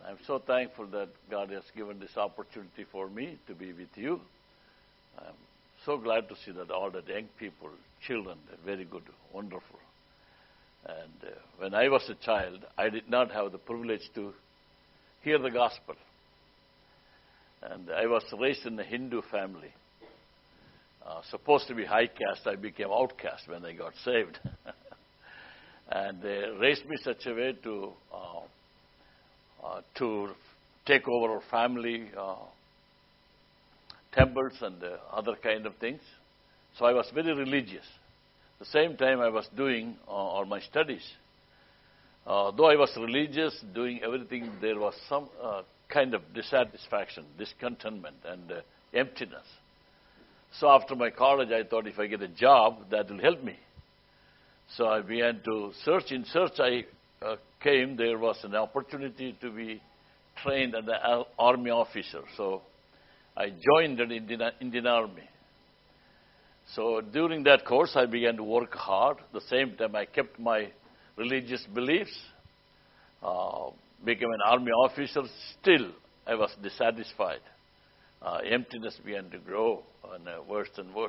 I'm so thankful that God has given this opportunity for me to be with you. I'm so glad to see that all the young people, children, they're very good, wonderful. And when I was a child, I did not have the privilege to hear the gospel. And I was raised in a Hindu family. Supposed to be high caste, I became outcast when I got saved. And they raised me such a way to take over our family temples and other kind of things. So I was very religious. At the same time, I was doing all my studies. Though I was religious, doing everything, there was some kind of dissatisfaction, discontentment, and emptiness. So after my college, I thought if I get a job, that will help me. So I began to search. In search, I came. There was an opportunity to be trained as an army officer. So I joined the Indian Army. So during that course, I began to work hard. At the same time, I kept my religious beliefs, became an army officer. Still, I was dissatisfied. Emptiness began to grow, and worse and worse.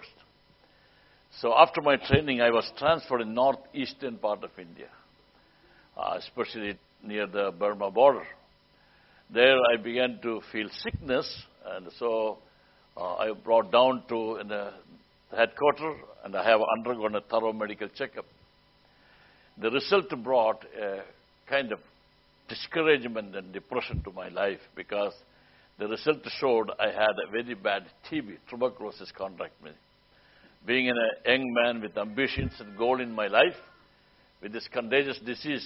So after my training, I was transferred in northeastern part of India, especially near the Burma border. There I began to feel sickness, and so I brought down to the headquarters, and I have undergone a thorough medical checkup. The result brought a kind of discouragement and depression to my life, because the result showed I had a very bad TB, tuberculosis contact me. Being a young man with ambitions and goal in my life, with this contagious disease,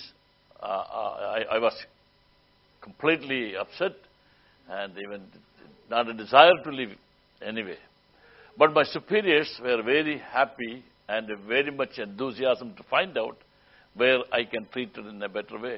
I was completely upset and even not a desire to live anyway. But my superiors were very happy and very much enthusiasm to find out where I can treat it in a better way.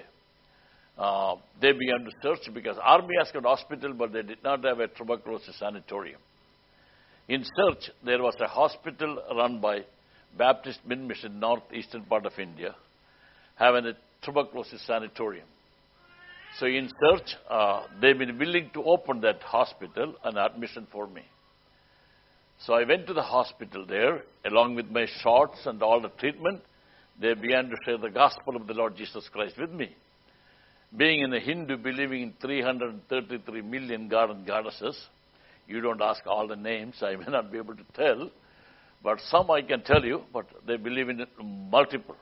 They began to search, because Army has got hospital, but they did not have a tuberculosis sanatorium. In search, there was a hospital run by Baptist Mission, northeastern part of India, having a tuberculosis sanatorium. So in search, they've been willing to open that hospital and admission for me. So I went to the hospital there, along with my shots and all the treatment. They began to share the gospel of the Lord Jesus Christ with me. Being a Hindu, believing in 333 million god and goddesses, you don't ask all the names, I may not be able to tell, but some I can tell you, but they believe in multiple,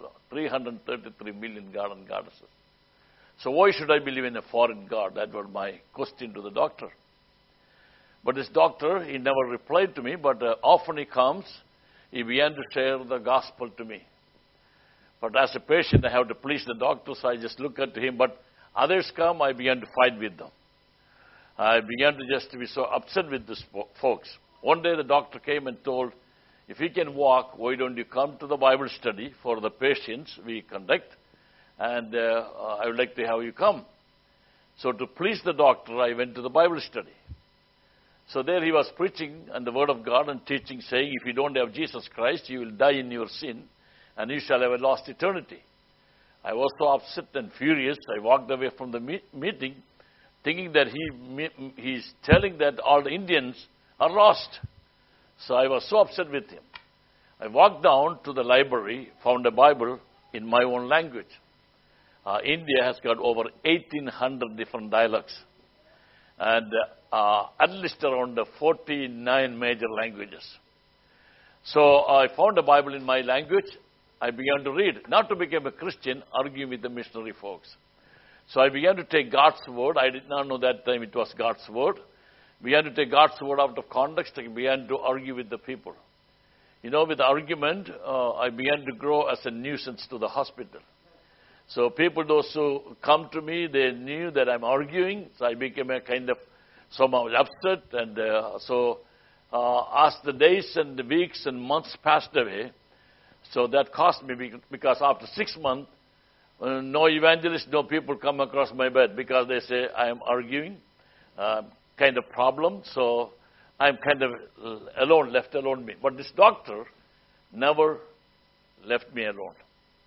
333 million god and goddesses. So why should I believe in a foreign god? That was my question to the doctor. But this doctor, he never replied to me, but often he comes, he began to share the gospel to me. But as a patient, I have to please the doctor, so I just look at him. But others come, I began to fight with them. I began to just be so upset with these folks. One day the doctor came and told, if you can walk, why don't you come to the Bible study for the patients we conduct, and I would like to have you come. So to please the doctor, I went to the Bible study. So there he was preaching and the word of God and teaching, saying, if you don't have Jesus Christ, you will die in your sin, and you shall have a lost eternity. I was so upset and furious, I walked away from the meeting, thinking that he's telling that all the Indians are lost. So I was so upset with him. I walked down to the library, found a Bible in my own language. India has got over 1,800 different dialects, and at least around 49 major languages. So I found a Bible in my language. I began to read, not to become a Christian, arguing with the missionary folks. So I began to take God's word. I did not know that time it was God's word. Began to take God's word out of context and began to argue with the people. You know, with the argument, I began to grow as a nuisance to the hospital. So people, those who come to me, they knew that I'm arguing. So I became a kind of somehow upset. And so as the days and the weeks and months passed away, so that cost me, because after 6 months, no evangelists, no people come across my bed, because they say I am arguing, kind of problem. So I'm kind of alone, left alone me. But this doctor never left me alone.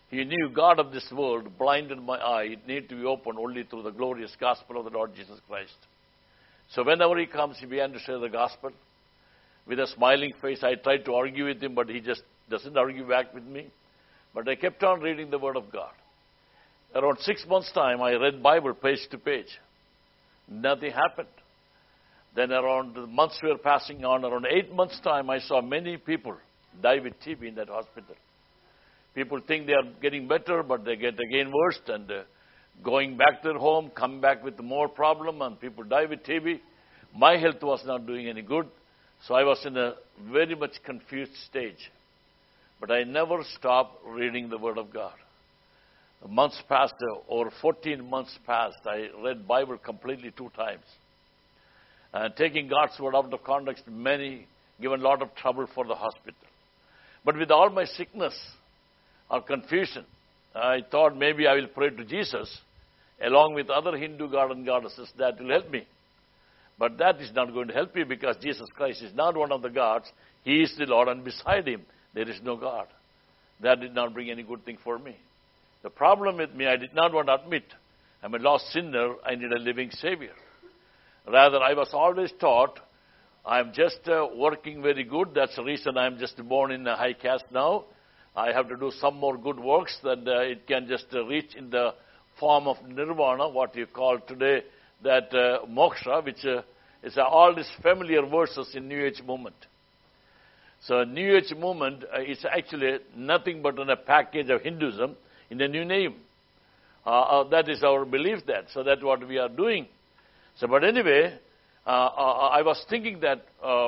He knew God of this world blinded my eye. It needed to be opened only through the glorious gospel of the Lord Jesus Christ. So whenever he comes, he began to share the gospel. With a smiling face, I tried to argue with him, but he just doesn't argue back with me. But I kept on reading the Word of God. Around 6 months' time, I read Bible page to page. Nothing happened. Then around the months were passing on, around 8 months' time, I saw many people die with TB in that hospital. People think they are getting better, but they get again worse, and going back to their home, come back with more problem, and people die with TB. My health was not doing any good, so I was in a very much confused stage. But I never stopped reading the Word of God. Months passed, over 14 months passed. I read Bible completely 2 times. And taking God's Word out of context, many given a lot of trouble for the hospital. But with all my sickness or confusion, I thought maybe I will pray to Jesus along with other Hindu god and goddesses. That will help me. But that is not going to help you, because Jesus Christ is not one of the gods. He is the Lord, and beside him there is no God. That did not bring any good thing for me. The problem with me, I did not want to admit I'm a lost sinner. I need a living Savior. Rather, I was always taught I'm just working very good. That's the reason I'm just born in a high caste now. I have to do some more good works, that it can just reach in the form of nirvana, what you call today that moksha, which is all these familiar verses in New Age movement. So New Age movement is actually nothing but a package of Hinduism in a new name. That is our belief that. So that's what we are doing. So, but anyway, I was thinking that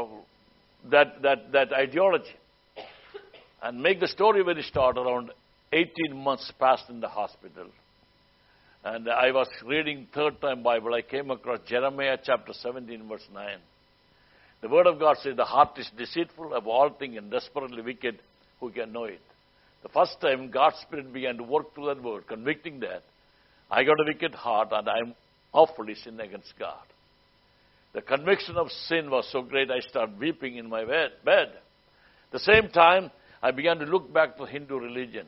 that ideology, and make the story very short. Around 18 months passed in the hospital, and I was reading third time Bible. I came across Jeremiah chapter 17, verse 9. The Word of God says, the heart is deceitful of all things and desperately wicked. Who can know it? The first time God's Spirit began to work through that word, convicting that I got a wicked heart and I'm awfully sin against God. The conviction of sin was so great, I started weeping in my bed. The same time, I began to look back to Hindu religion.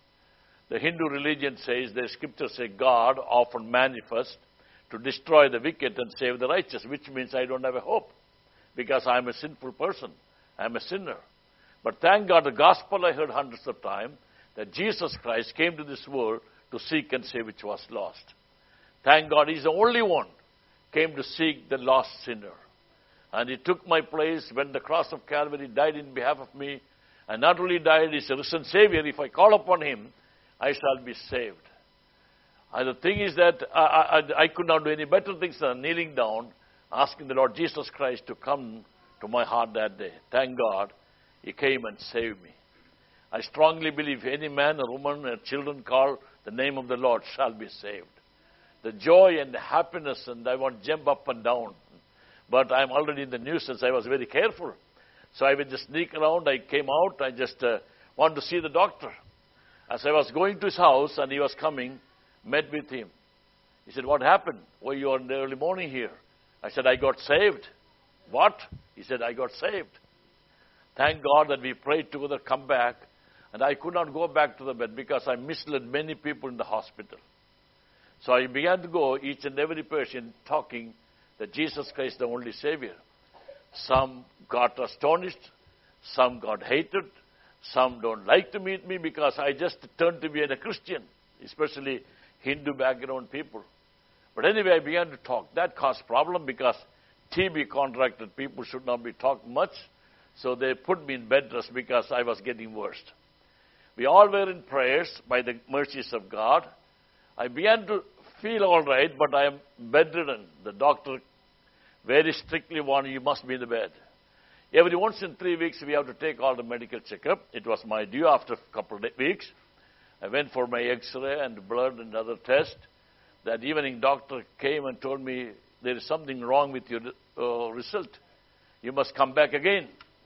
The Hindu religion says, the scriptures say, God often manifests to destroy the wicked and save the righteous, which means I don't have a hope, because I'm a sinful person. I'm a sinner. But thank God, the gospel I heard hundreds of times, that Jesus Christ came to this world to seek and save which was lost. Thank God, he's the only one came to seek the lost sinner. And he took my place when the cross of Calvary, died in behalf of me. And not only died, he's a risen Savior. If I call upon him, I shall be saved. And the thing is that I could not do any better things than kneeling down, asking the Lord Jesus Christ to come to my heart that day. Thank God, he came and saved me. I strongly believe any man or woman or children call the name of the Lord shall be saved. The joy and the happiness, and I want to jump up and down. But I'm already in the nuisance. I was very careful. So I would just sneak around. I came out. I just wanted to see the doctor. As I was going to his house and he was coming, met with him. He said, what happened? Why you are in the early morning here? I said, I got saved. What? He said, I got saved. Thank God that we prayed together, come back. And I could not go back to the bed because I misled many people in the hospital. So I began to go, each and every patient, talking that Jesus Christ is the only Savior. Some got astonished. Some got hated. Some don't like to meet me because I just turned to be a Christian, especially Hindu background people. But anyway, I began to talk. That caused problem because TB contracted people should not be talked much. So they put me in bed rest because I was getting worse. We all were in prayers by the mercies of God. I began to feel all right, but I am bedridden. The doctor very strictly warned you must be in the bed. Every once in 3 weeks, we have to take all the medical checkup. It was my due after a couple of weeks. I went for my X-ray and blood and other tests. That evening, doctor came and told me, there is something wrong with your result. You must come back again.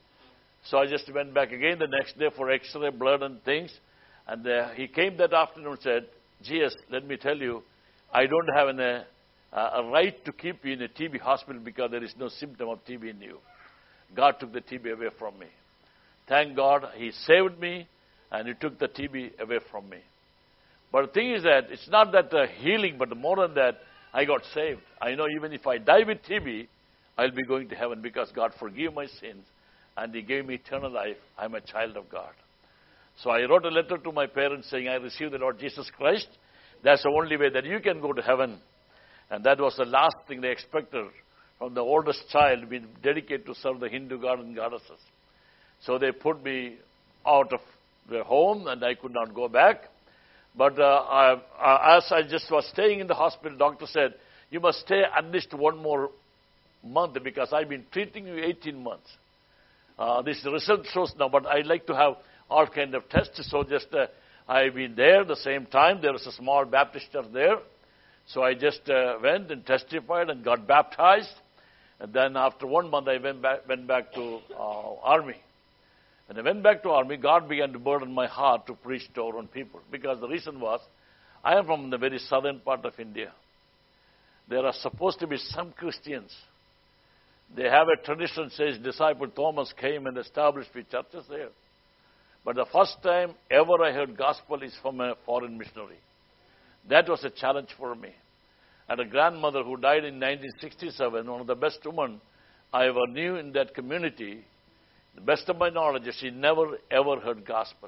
So I just went back again the next day for X-ray, blood and things. And he came that afternoon and said, GS, let me tell you, I don't have a right to keep you in a TB hospital because there is no symptom of TB in you. God took the TB away from me. Thank God, he saved me and he took the TB away from me. But the thing is that it's not that healing, but more than that, I got saved. I know even if I die with TB, I'll be going to heaven because God forgave my sins and He gave me eternal life. I'm a child of God. So I wrote a letter to my parents saying, I received the Lord Jesus Christ. That's the only way that you can go to heaven. And that was the last thing they expected from the oldest child being dedicated to serve the Hindu god and goddesses. So they put me out of their home and I could not go back. But as I just was staying in the hospital, doctor said, you must stay at least one more month because I've been treating you 18 months. This result shows now, but I'd like to have all kind of tests. So just I've been there at the same time. There was a small Baptist church there. So I just went and testified and got baptized. And then after 1 month, I went back to army. And I went back to army, God began to burden my heart to preach to our own people. Because the reason was, I am from the very southern part of India. There are supposed to be some Christians. They have a tradition says disciple Thomas came and established the churches there. But the first time ever I heard gospel is from a foreign missionary. That was a challenge for me. And a grandmother who died in 1967, one of the best women I ever knew in that community, the best of my knowledge, she never ever heard gospel.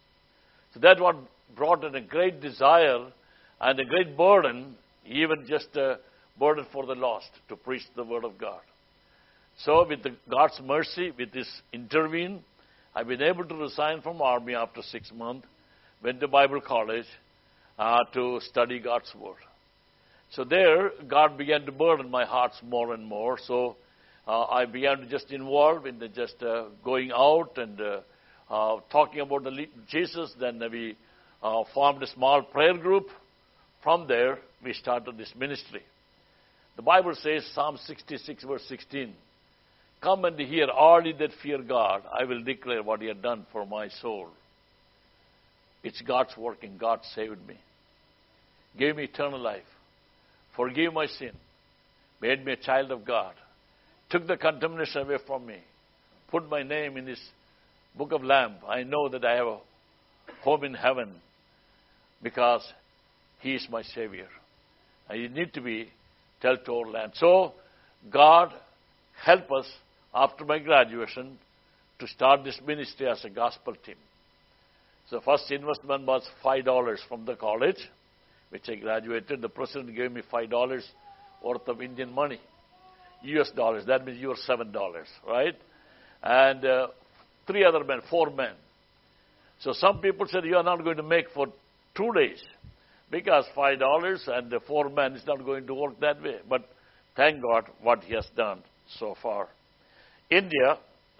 So that what brought in a great desire and a great burden, even just a burden for the lost, to preach the word of God. So with God's mercy, with His intervene, I've been able to resign from army after 6 months, went to Bible college to study God's word. So there, God began to burden my heart more and more. So I began to just involve in the just going out and talking about Jesus. Then we formed a small prayer group. From there, we started this ministry. The Bible says, Psalm 66, verse 16, come and hear all ye that fear God. I will declare what He had done for my soul. It's God's working. God saved me. Gave me eternal life. Forgave my sin. Made me a child of God. Took the condemnation away from me. Put my name in His book of Lamb. I know that I have a home in heaven because He is my Savior. I need to be tell to our land. So God help us after my graduation to start this ministry as a gospel team. So first investment was $5 from the college, which I graduated. The president gave me $5 worth of Indian money. US dollars, that means your $7, right? And 4 men. So some people said, you are not going to make for 2 days because $5 and 4 men is not going to work that way. But thank God what He has done so far. India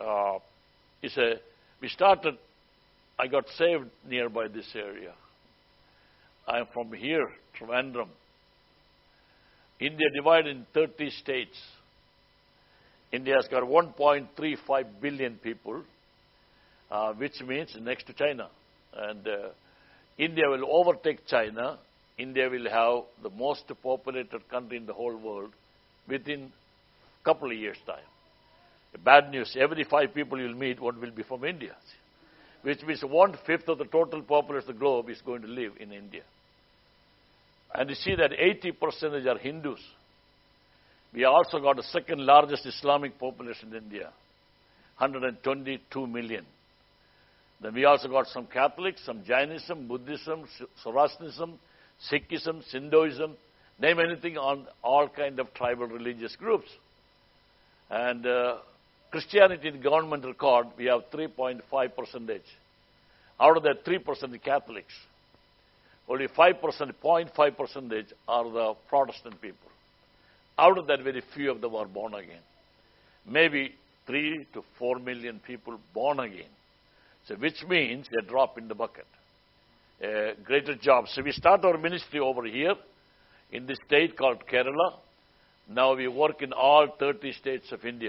I got saved nearby this area. I am from here, Trivandrum. India divided in 30 states. India has got 1.35 billion people, which means next to China. And India will overtake China. India will have the most populated country in the whole world within a couple of years' time. The bad news, every 5 people you'll meet, one will be from India. Which means 1/5 of the total population of the globe is going to live in India. And you see that 80% are Hindus. We also got the second largest Islamic population in India, 122 million. Then we also got some Catholics, some Jainism, Buddhism, Zoroastrianism, Sikhism, Hinduism, name anything on all kind of tribal religious groups. And Christianity in government record, we have 3.5%. Out of that 3% the Catholics. Only 5%, 0.5% are the Protestant people. Out of that, very few of them are born again. Maybe 3 to 4 million people born again. So which means a drop in the bucket. A greater job. So we start our ministry over here in this state called Kerala. Now we work in all 30 states of India.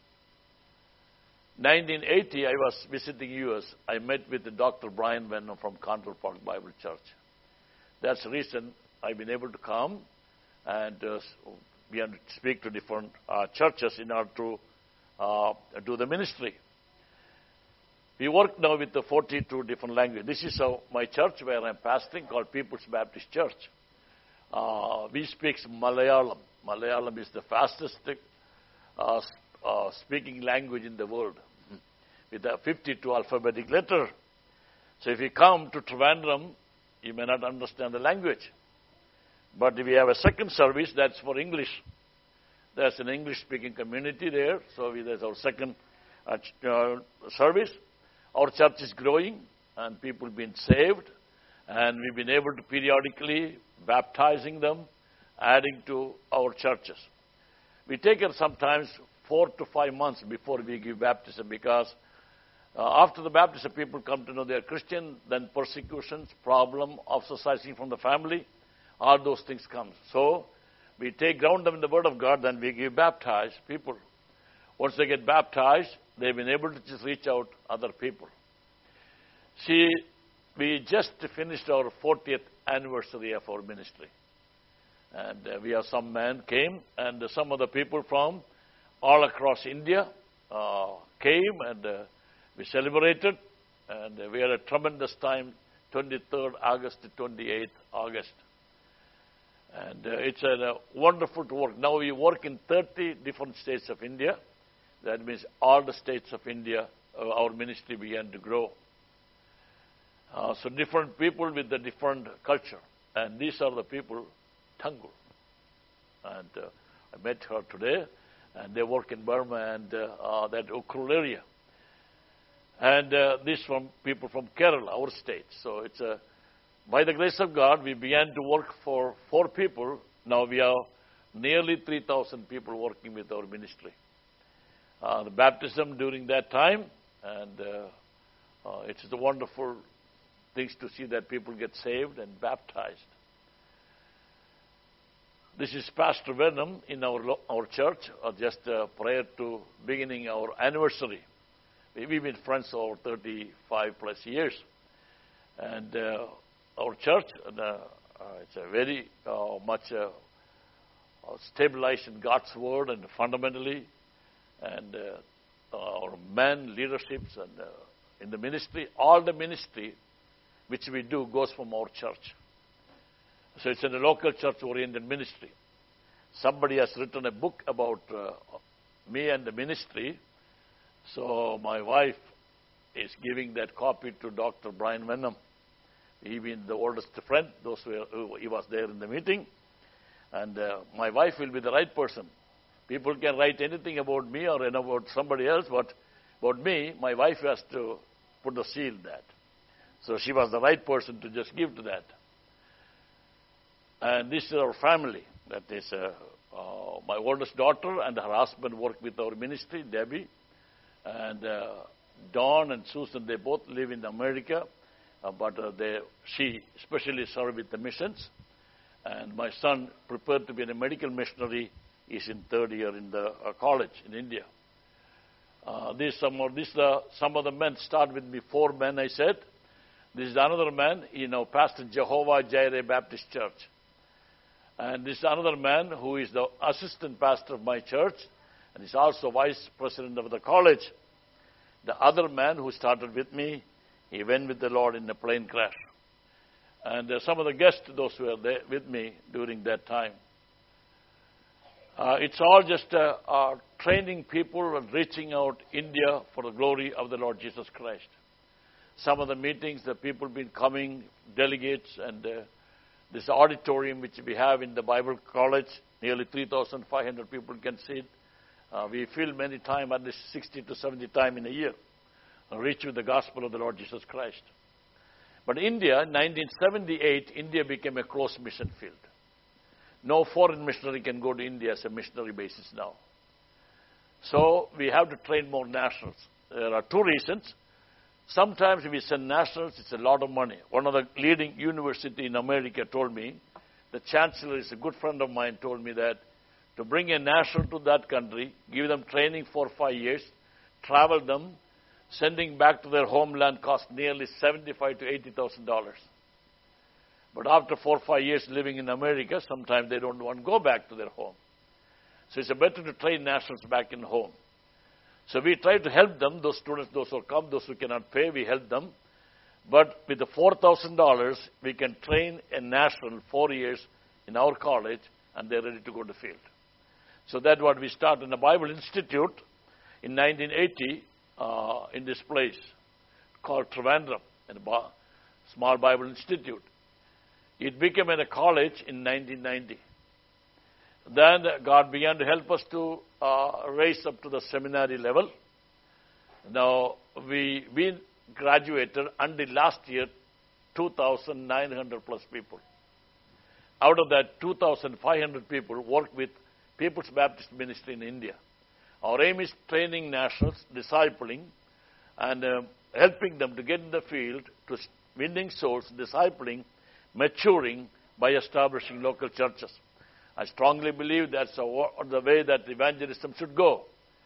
1980, I was visiting U.S. I met with Dr. Brian Venom from Control Park Bible Church. That's the reason I've been able to come and we have to speak to different churches in order to do the ministry. We work now with the 42 different languages. This is my church where I'm pastoring, called People's Baptist Church. We speak Malayalam. Malayalam is the fastest speaking language in the world, with the 52 alphabetic letter. So if you come to Trivandrum, you may not understand the language. But if we have a second service, that's for English. There's an English-speaking community there, so there's our second service. Our church is growing, and people being saved, and we've been able to periodically baptizing them, adding to our churches. We take it sometimes 4 to 5 months before we give baptism, because after the baptism, people come to know they are Christian, then persecutions, problem, ostracizing from the family, all those things come. So we ground them in the Word of God, then we give baptized people. Once they get baptized, they've been able to just reach out other people. See, we just finished our 40th anniversary of our ministry. And we have some men came, and some of the people from all across India came, and we celebrated, and we had a tremendous time, 23rd August to 28th August. And it's wonderful to work. Now we work in 30 different states of India. That means all the states of India, our ministry began to grow. So different people with a different culture. And these are the people, Tangul. And I met her today, and they work in Burma and that Ukhrul area. And these from people from Kerala, our state. So it's by the grace of God, we began to work for 4 people. Now we are nearly 3,000 people working with our ministry. The baptism during that time, and it's the wonderful things to see that people get saved and baptized. This is Pastor Venom in our church, just prior to beginning our anniversary. We've been friends for 35 plus years. And our church, it's a very much stabilized in God's Word and fundamentally. And our men, leaderships, and in the ministry, all the ministry which we do goes from our church. So it's in a local church-oriented ministry. Somebody has written a book about me and the ministry. So my wife is giving that copy to Dr. Brian Venom. He being the oldest friend, he was there in the meeting. And my wife will be the right person. People can write anything about me or about somebody else, but about me, my wife has to put the seal that. So she was the right person to just give to that. And this is our family. That is my oldest daughter and her husband work with our ministry, Debbie. And Dawn and Susan, they both live in America, but she especially served with the missions. And my son prepared to be a medical missionary. He's in 3rd year in the college in India. Some of the men start with me, 4 men, I said. This is another man, Pastor Jehovah Jireh Baptist Church. And this is another man who is the assistant pastor of my church, and he's also vice president of the college. The other man who started with me, he went with the Lord in a plane crash. And some of the guests, those who were there with me during that time. It's all just training people and reaching out India for the glory of the Lord Jesus Christ. Some of the meetings, the people been coming, delegates, and this auditorium which we have in the Bible College, nearly 3,500 people can sit. We fill many times, at least 60 to 70 times in a year, reach with the gospel of the Lord Jesus Christ. But India, in 1978, India became a closed mission field. No foreign missionary can go to India as a missionary basis now. So we have to train more nationals. There are 2 reasons. Sometimes if we send nationals, it's a lot of money. One of the leading university in America told me, the chancellor is a good friend of mine, told me that to bring a national to that country, give them training for 5 years, travel them, sending back to their homeland cost nearly $75,000 to $80,000. But after 4 or 5 years living in America, sometimes they don't want to go back to their home. So it's better to train nationals back in home. So we try to help them, those students, those who come, those who cannot pay, we help them. But with the $4,000, we can train a national 4 years in our college, and they're ready to go to the field. So that's what we started in a Bible Institute in 1980 in this place called Trivandrum, a small Bible Institute. It became a college in 1990. Then God began to help us to raise up to the seminary level. Now, we graduated until last year 2,900 plus people. Out of that, 2,500 people work with People's Baptist Ministry in India. Our aim is training nationals, discipling, and helping them to get in the field, to winning souls, discipling, maturing by establishing local churches. I strongly believe that's the way that evangelism should go.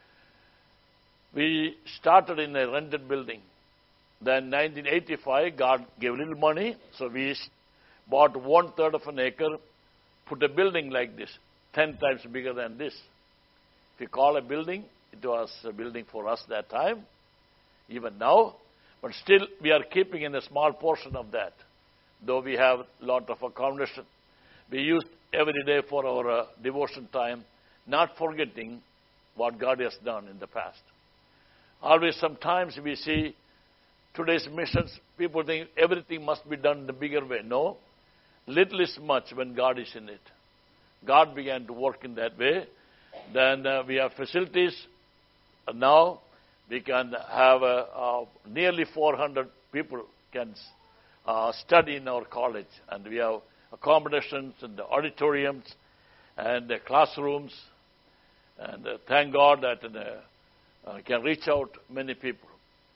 We started in a rented building. Then 1985, God gave little money, so we bought 1/3 of an acre, put a building like this, 10 times bigger than this. If you call a building, it was a building for us that time, even now, but still we are keeping in a small portion of that, though we have a lot of accommodation. We use every day for our devotion time, not forgetting what God has done in the past. Always sometimes we see today's missions, people think everything must be done in a bigger way. No, little is much when God is in it. God began to work in that way. Then we have facilities. Now we can have nearly 400 people can study in our college. And we have accommodations and the auditoriums and the classrooms. And thank God that can reach out many people.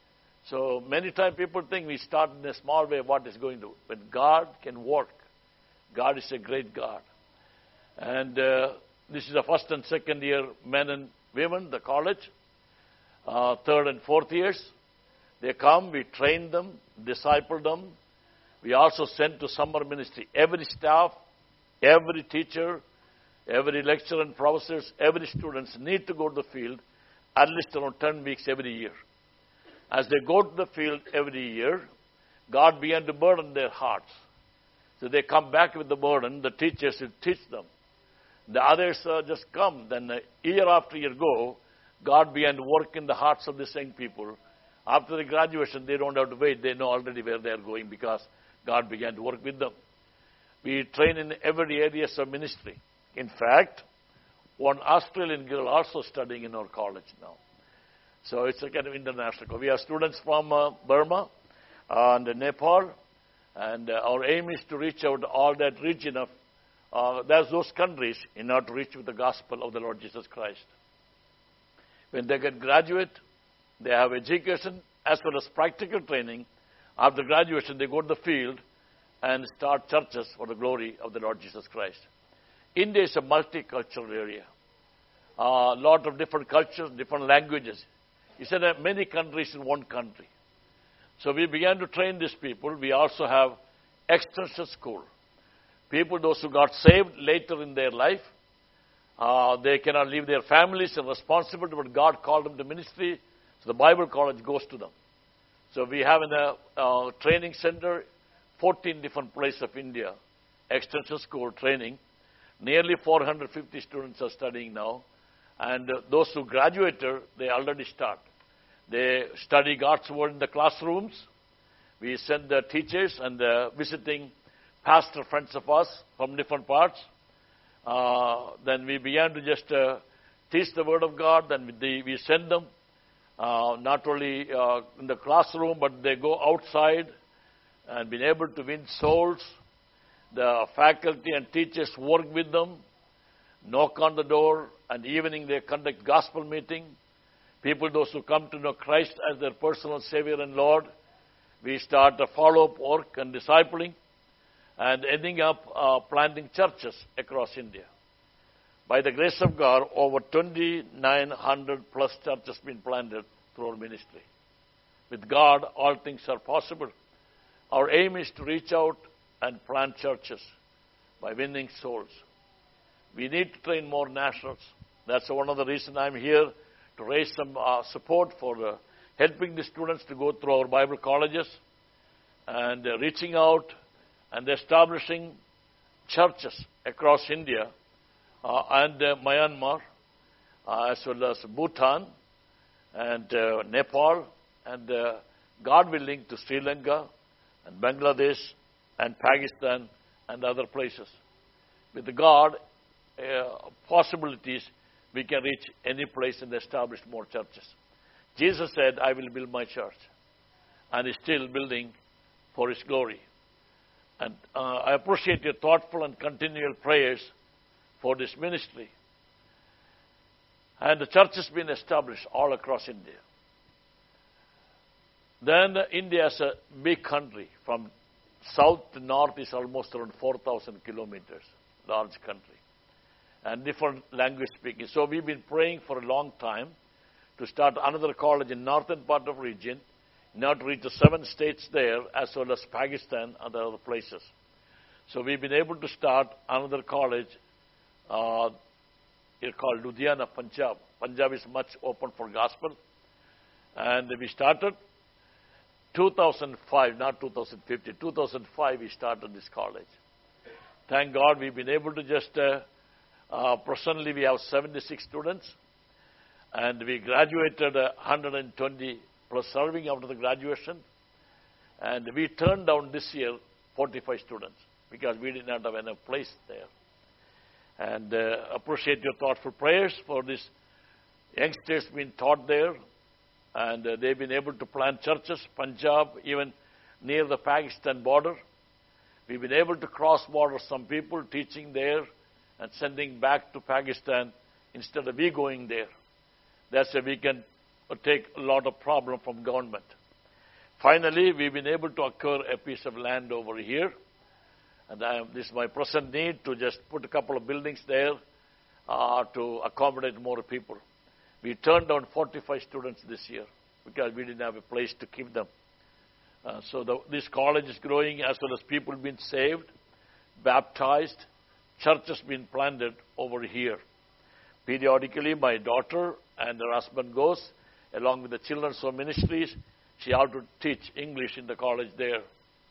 So many times people think we start in a small way, what is going to. But God can work. God is a great God. And this is the first and second year men and women, the college. Third and fourth years, they come, we train them, disciple them. We also send to summer ministry. Every staff, every teacher, every lecturer and professors, every students need to go to the field at least around 10 weeks every year. As they go to the field every year, God began to burden their hearts. So they come back with the burden, the teachers will teach them. The others just come. Then year after year go, God began to work in the hearts of the same people. After the graduation, they don't have to wait. They know already where they are going because God began to work with them. We train in every areas of ministry. In fact, one Australian girl also studying in our college now. So it's a kind of international. We have students from Burma and Nepal, and our aim is to reach out all that region of those countries in order to reach with the gospel of the Lord Jesus Christ. When they get graduate, they have education as well as practical training. After graduation, they go to the field and start churches for the glory of the Lord Jesus Christ. India is a multicultural area. A lot of different cultures, different languages. He said there are many countries in one country. So we began to train these people. We also have extension school. People, those who got saved later in their life, they cannot leave their families and responsibility, but God called them to ministry. So the Bible college goes to them. So we have in a training center, 14 different places of India, extension school training. Nearly 450 students are studying now. And those who graduated, they already start. They study God's word in the classrooms. We send the teachers and the visiting pastor friends of us from different parts. Then we began to just teach the word of God. Then we send them not only in the classroom, but they go outside and been able to win souls. The faculty and teachers work with them, knock on the door, and evening they conduct gospel meeting. People, those who come to know Christ as their personal Savior and Lord, we start a follow-up work and discipling, and ending up planting churches across India. By the grace of God, over 2,900 plus churches been planted through our ministry. With God, all things are possible. Our aim is to reach out and plant churches by winning souls. We need to train more nationals. That's one of the reasons I'm here, to raise some support for helping the students to go through our Bible colleges and reaching out and establishing churches across India and Myanmar, as well as Bhutan and Nepal, and God willing to Sri Lanka and Bangladesh and Pakistan and other places. With God possibilities, we can reach any place and establish more churches. Jesus said, I will build my church. And He's still building for His glory. And I appreciate your thoughtful and continual prayers for this ministry. And the church has been established all across India. Then India is a big country. From south to north is almost around 4,000 kilometers. Large country. And different language speaking. So we've been praying for a long time to start another college in northern part of region, now to reach the 7 states there, as well as Pakistan and other places. So we've been able to start another college called Ludhiana, Punjab. Punjab is much open for gospel. And we started 2005, not 2050. 2005 we started this college. Thank God we've been able to just, presently we have 76 students. And we graduated 120 plus serving after the graduation. And we turned down this year 45 students because we did not have enough place there. And appreciate your thoughtful prayers for this youngsters being taught there. And they've been able to plant churches, Punjab, even near the Pakistan border. We've been able to cross border some people teaching there and sending back to Pakistan instead of we going there. That's why we can take a lot of problem from government. Finally, we've been able to acquire a piece of land over here. And this is my present need to just put a couple of buildings there to accommodate more people. We turned down 45 students this year because we didn't have a place to keep them. This college is growing as well as people being saved, baptized, churches being planted over here. Periodically, my daughter and her husband goes, along with the Children's Home Ministries. She had to teach English in the college there.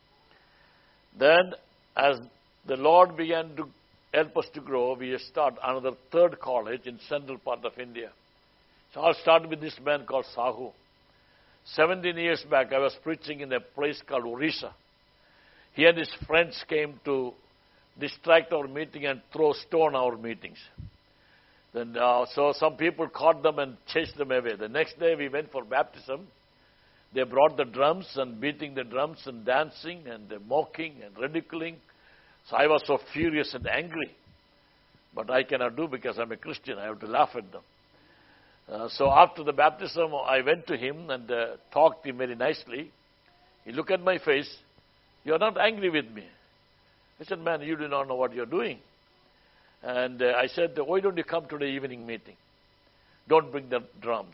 Then, as the Lord began to help us to grow, we start another 3rd college in central part of India. So I'll start with this man called Sahu. 17 years back, I was preaching in a place called Orissa. He and his friends came to distract our meeting and throw stone our meetings. Then, so some people caught them and chased them away. The next day we went for baptism. They brought the drums and beating the drums and dancing and mocking and ridiculing. So I was so furious and angry. But I cannot do because I'm a Christian. I have to laugh at them. So after the baptism, I went to him and talked to him very nicely. He looked at my face. You're not angry with me. I said, man, you do not know what you're doing. And I said, why don't you come to the evening meeting? Don't bring the drums.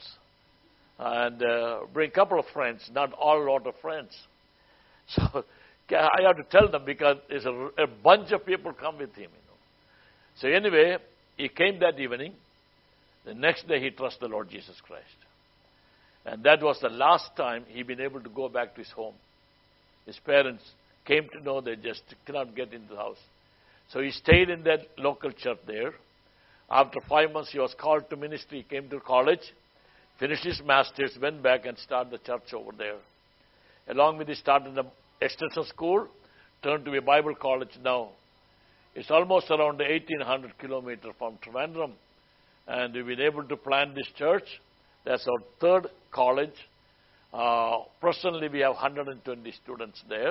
And bring a couple of friends, not all lot of friends. So I have to tell them because there's a bunch of people come with him. So anyway, he came that evening. The next day he trusted the Lord Jesus Christ. And that was the last time he'd been able to go back to his home. His parents came to know they just cannot get into the house. So he stayed in that local church there. After 5 months, he was called to ministry. He came to college, finished his master's, went back and started the church over there. Along with he started the extension school, turned to a Bible college now. It's almost around 1,800 kilometers from Trivandrum. And we've been able to plant this church. That's our 3rd college. Presently, we have 120 students there.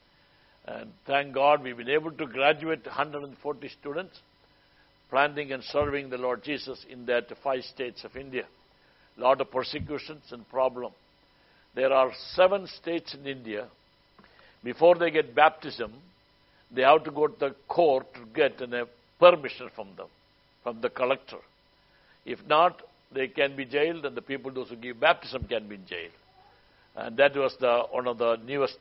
And thank God we've been able to graduate 140 students, planting and serving the Lord Jesus in that 5 states of India. A lot of persecutions and problem. There are 7 states in India. Before they get baptism, they have to go to the court to get a permission from them, from the collector. If not, they can be jailed, and the people those who give baptism can be in jail. And that was one of the newest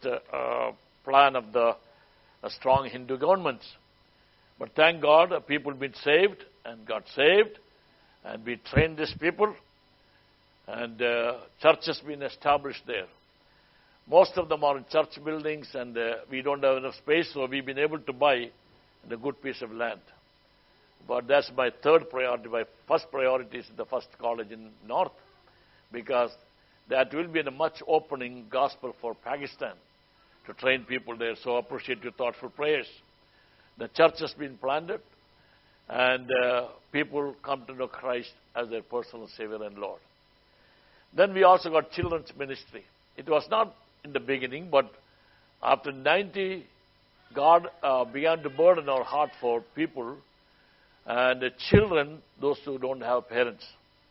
plan of the strong Hindu governments. But thank God, people have been saved and got saved, and we trained these people. And church has been established there. Most of them are in church buildings, and we don't have enough space, so we've been able to buy a good piece of land. But that's my third priority. My first priority is the first college in North, because that will be a much opening gospel for Pakistan to train people there. So I appreciate your thoughtful prayers. The church has been planted, and people come to know Christ as their personal Savior and Lord. Then we also got children's ministry. It was not in the beginning, but after 90, God began to burden our heart for people and the children, those who don't have parents.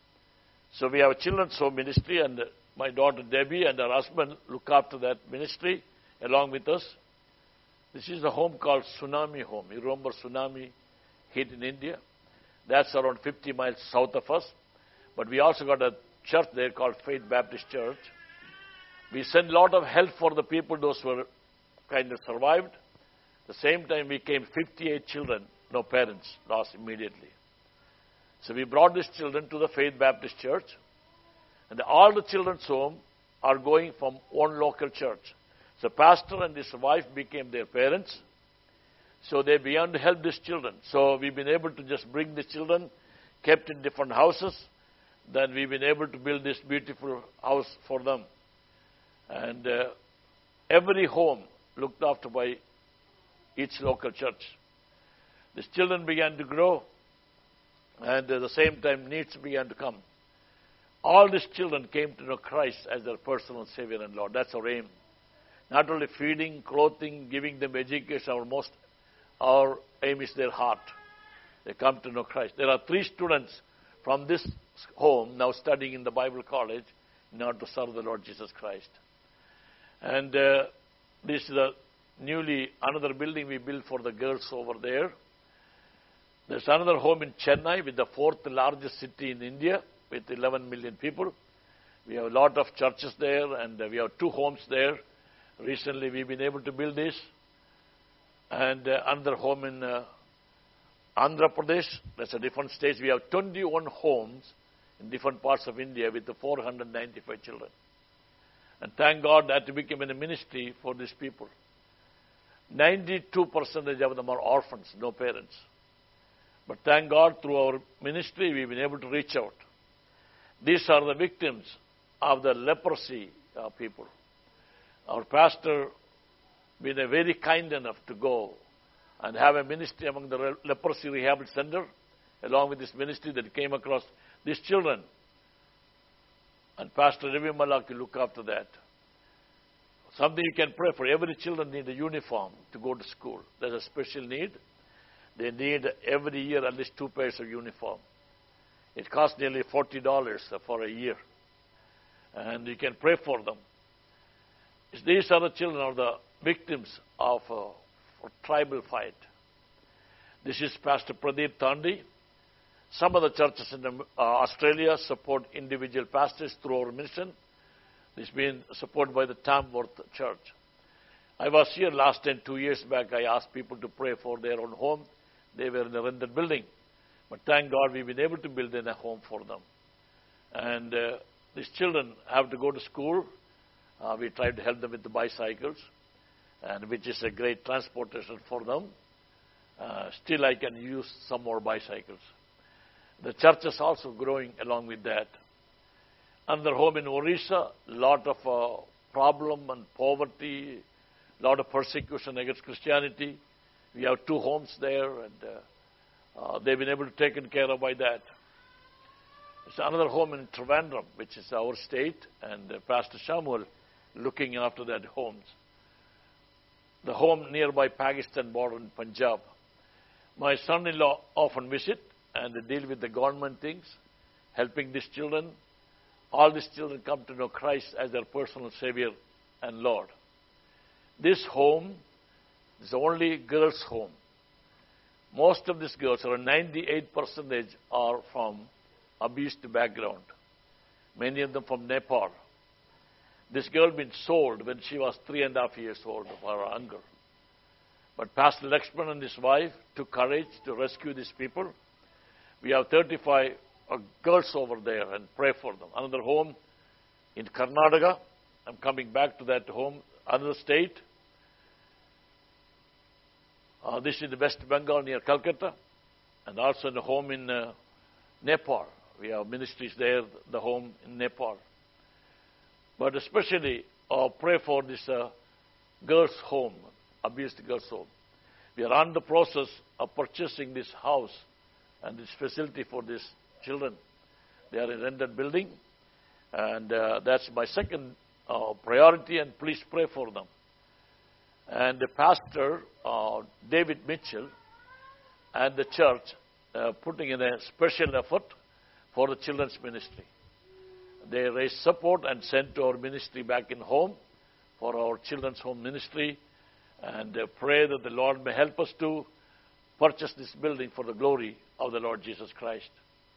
So we have a children's home ministry, and my daughter Debbie and her husband look after that ministry along with us. This is a home called Tsunami Home. You remember tsunami hit in India? That's around 50 miles south of us. But we also got a church there called Faith Baptist Church. We send a lot of help for the people, those who were kind of survived. At the same time, we came 58 children, no parents, lost immediately. So we brought these children to the Faith Baptist Church. And all the children's home are going from one local church. So pastor and his wife became their parents. So they began to help these children. So we've been able to just bring the children, kept in different houses. Then we've been able to build this beautiful house for them. And every home looked after by each local church. These children began to grow, and at the same time needs began to come. All these children came to know Christ as their personal Savior and Lord. That's our aim. Not only feeding, clothing, giving them education, our aim is their heart. They come to know Christ. There are 3 students from this home now studying in the Bible college in order to serve the Lord Jesus Christ. And this is another building we built for the girls over there. There's another home in Chennai, with the 4th largest city in India, with 11 million people. We have a lot of churches there, and we have 2 homes there. Recently, we've been able to build this. And another home in Andhra Pradesh. That's a different state. We have 21 homes in different parts of India with the 495 children. And thank God that became a ministry for these people. 92% of them are orphans, no parents. But thank God, through our ministry, we've been able to reach out. These are the victims of the leprosy people. Our pastor been very kind enough to go and have a ministry among the leprosy rehab center, along with this ministry that came across these children. And Pastor Ravi Malak will look after that. Something you can pray for. Every children need a uniform to go to school. There's a special need. They need every year at least 2 pairs of uniform. It costs nearly $40 for a year. And you can pray for them. These are the children of the victims of tribal fight. This is Pastor Pradeep Thandi. Some of the churches in Australia support individual pastors through our mission. This has been supported by the Tamworth Church. I was here last time, 2 years back. I asked people to pray for their own home. They were in a rented building. But thank God we've been able to build in a home for them. And these children have to go to school. We tried to help them with the bicycles, and which is a great transportation for them. Still, I can use some more bicycles. The church is also growing along with that. Another home in Orissa, a lot of problem and poverty, a lot of persecution against Christianity. We have 2 homes there, and they've been able to be taken care of by that. There's another home in Trivandrum, which is our state, and Pastor Samuel looking after that homes. The home nearby Pakistan border in Punjab. My son-in-law often visit and deal with the government things, helping these children. All these children come to know Christ as their personal Savior and Lord. This home is the only girls' home. Most of these girls, around 98%, are from abused background. Many of them from Nepal. This girl been sold when she was 3.5 years old for her hunger. But Pastor Lakshman and his wife took courage to rescue these people. We have 35 girls over there and pray for them. Another home in Karnataka. I'm coming back to that home. Another state. This is the West Bengal near Calcutta. And also in a home in Nepal. We have ministries there, the home in Nepal. But especially pray for this girls' home, abused girls' home. We are on the process of purchasing this house and this facility for these children. They are in a rented building. And that's my second priority, and please pray for them. And the pastor, David Mitchell, and the church putting in a special effort for the children's ministry. They raised support and sent to our ministry back in home for our children's home ministry, and pray that the Lord may help us to purchase this building for the glory of the Lord Jesus Christ.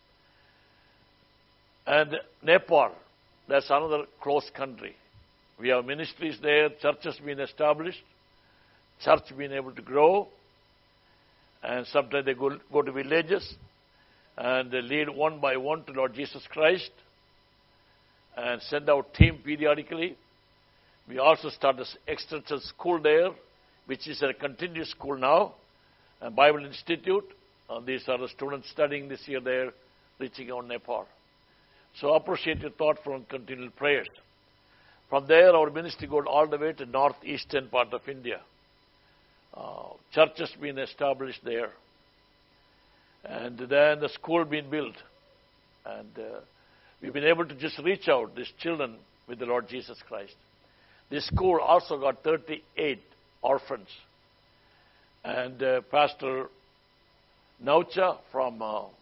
And Nepal, that's another close country. We have ministries there, churches being established, church being able to grow, and sometimes they go to villages and they lead one by one to Lord Jesus Christ and send out team periodically. We also start this extension school there, which is a continuous school now, a Bible Institute. These are the students studying this year there, reaching out Nepal. So appreciate your thought from continual prayers. From there, our ministry goes all the way to northeastern part of India. Churches being established there. And then the school being built. And we've been able to just reach out these children with the Lord Jesus Christ. This school also got 38 orphans. And Pastor Naucha from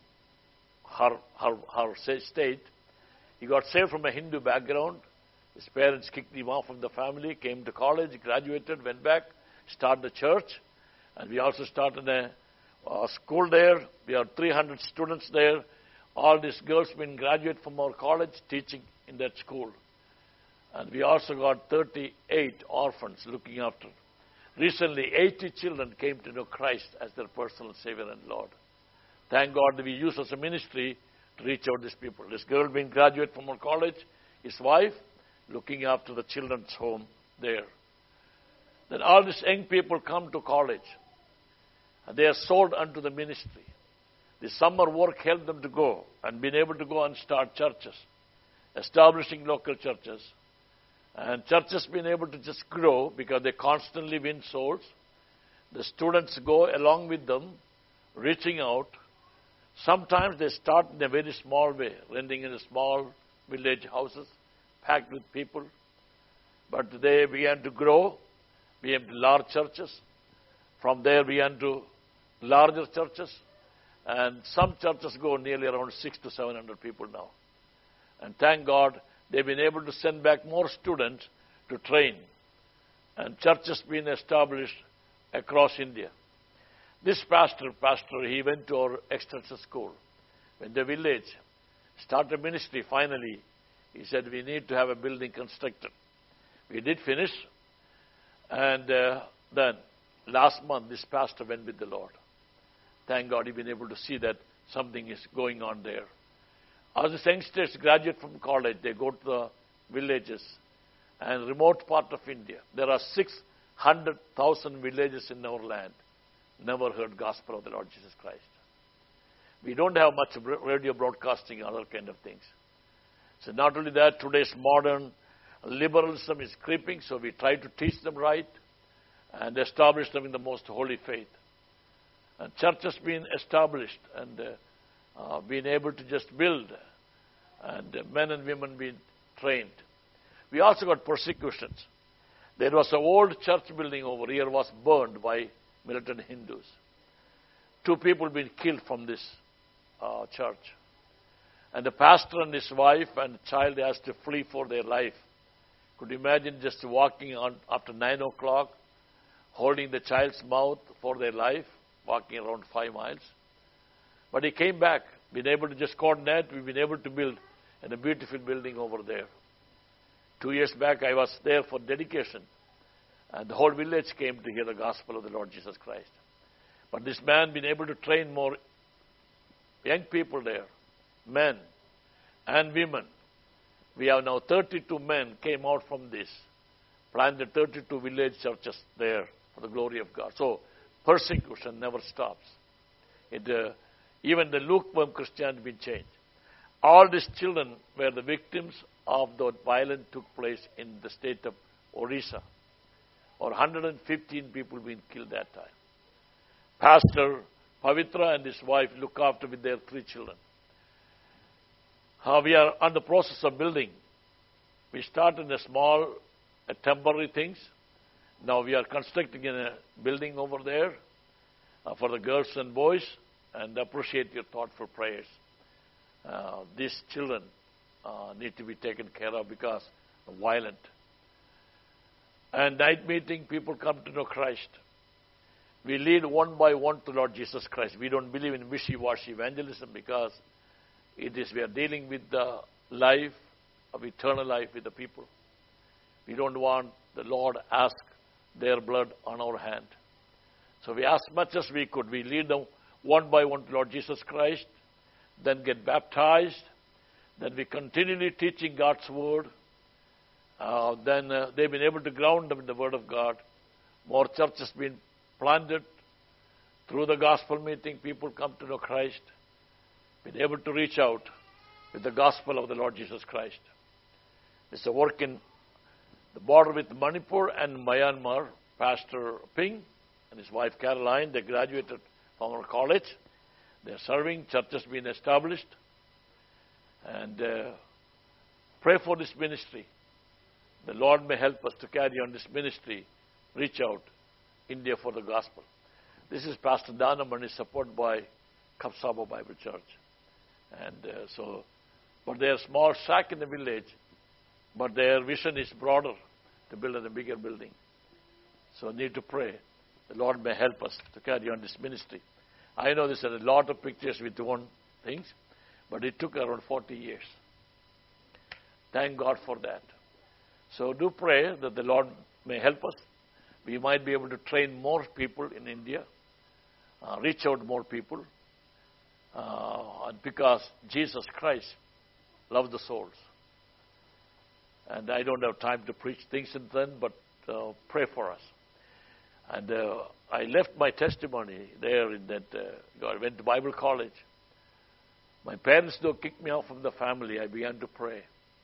her state, he got saved from a Hindu background. His parents kicked him off from the family, came to college, graduated, went back, started the church. And we also started a school there. We have 300 students there. All these girls been graduate from our college, teaching in that school. And we also got 38 orphans looking after. Recently, 80 children came to know Christ as their personal Savior and Lord. Thank God that we use as a ministry to reach out these people. This girl being graduate from our college, his wife, looking after the children's home there. Then all these young people come to college, and they are sold unto the ministry. The summer work helped them to go and been able to go and start churches, establishing local churches. And churches been able to just grow because they constantly win souls. The students go along with them, reaching out. Sometimes they start in a very small way, renting in a small village houses, packed with people. But they began to grow, began to large churches. From there began to larger churches. And some churches go nearly around 600 to 700 people now. And thank God, they've been able to send back more students to train. And churches been established across India. This pastor, he went to our extension school. When the village started ministry, finally, he said, we need to have a building constructed. We did finish. And then, last month, this pastor went with the Lord. Thank God, he's been able to see that something is going on there. As the youngsters graduate from college, they go to the villages and remote part of India. There are 600,000 villages in our land. Never heard gospel of the Lord Jesus Christ. We don't have much radio broadcasting and other kind of things. So not only that, today's modern liberalism is creeping, so we try to teach them right and establish them in the most holy faith. And church has been established and been able to just build, and men and women being trained. We also got persecutions. There was an old church building over here was burned by militant Hindus. 2 people been killed from this church. And the pastor and his wife and child has to flee for their life. Could you imagine just walking on after 9 o'clock, holding the child's mouth for their life, walking around 5 miles? But he came back, been able to just coordinate. We've been able to build a beautiful building over there. 2 years back, I was there for dedication. And the whole village came to hear the gospel of the Lord Jesus Christ. But this man been able to train more young people there. men and women. We have now 32 men came out from this, planted 32 village churches there for the glory of God. So persecution never stops. Even the lukewarm Christianity been changed. All these children were the victims of the violence took place in the state of Orissa. Or 115 people been killed that time. Pastor Pavitra and his wife look after with their 3 children. We are on the process of building. We started a small, temporary things. Now we are constructing a building over there for the girls and boys, and appreciate your thoughtful prayers. These children need to be taken care of because of violent. And night meeting, people come to know Christ. We lead one by one to Lord Jesus Christ. We don't believe in wishy-washy evangelism because we are dealing with the life of eternal life with the people. We don't want the Lord ask their blood on our hand. So we, as much as we could, we lead them one by one to Lord Jesus Christ, then get baptized, then we continually teaching God's word. Then they've been able to ground them in the word of God. More churches been planted. Through the gospel meeting, people come to know Christ. Been able to reach out with the gospel of the Lord Jesus Christ. It's a work in the border with Manipur and Myanmar. Pastor Ping and his wife Caroline, they graduated from our college. They're serving. Church has been established. And pray for this ministry. The Lord may help us to carry on this ministry, reach out India for the gospel. This is Pastor Danam and is supported by Kapsaba Bible Church. And but they are small shack in the village, but their vision is broader to build a bigger building. So need to pray. The Lord may help us to carry on this ministry. I know there's a lot of pictures with one things, but it took around 40 years. Thank God for that. So do pray that the Lord may help us. We might be able to train more people in India, reach out more people, and because Jesus Christ loves the souls. And I don't have time to preach things in then, but pray for us. And I left my testimony there in that I went to Bible college. My parents, though, kicked me out from the family. I began to pray.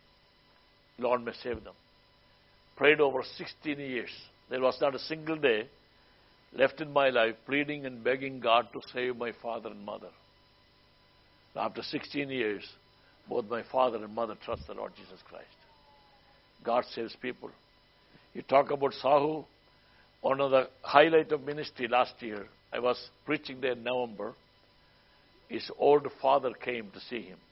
Lord may save them. Prayed over 16 years. There was not a single day left in my life pleading and begging God to save my father and mother. After 16 years, both my father and mother trust the Lord Jesus Christ. God saves people. You talk about Sahu. One of the highlight of ministry last year, I was preaching there in November. His old father came to see him.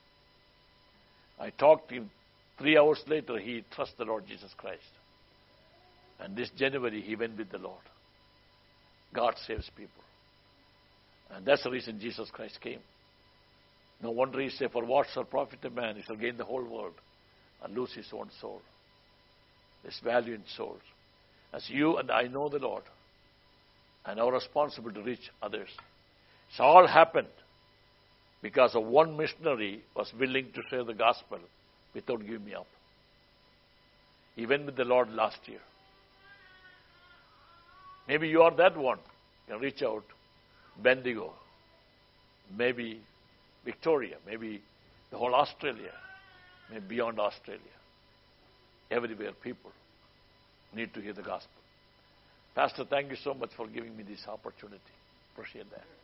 I talked to him. 3 hours later, he trusted the Lord Jesus Christ. And this January, he went with the Lord. God saves people. And that's the reason Jesus Christ came. No wonder he said, for what shall profit a man? He shall gain the whole world and lose his own soul. There's value in souls. As you and I know the Lord, and our responsibility to reach others. It's all happened because of one missionary was willing to share the gospel without giving me up. He went with the Lord last year. Maybe you are that one. You can reach out, Bendigo, maybe Victoria, maybe the whole Australia, maybe beyond Australia. Everywhere people need to hear the gospel. Pastor, thank you so much for giving me this opportunity. Appreciate that.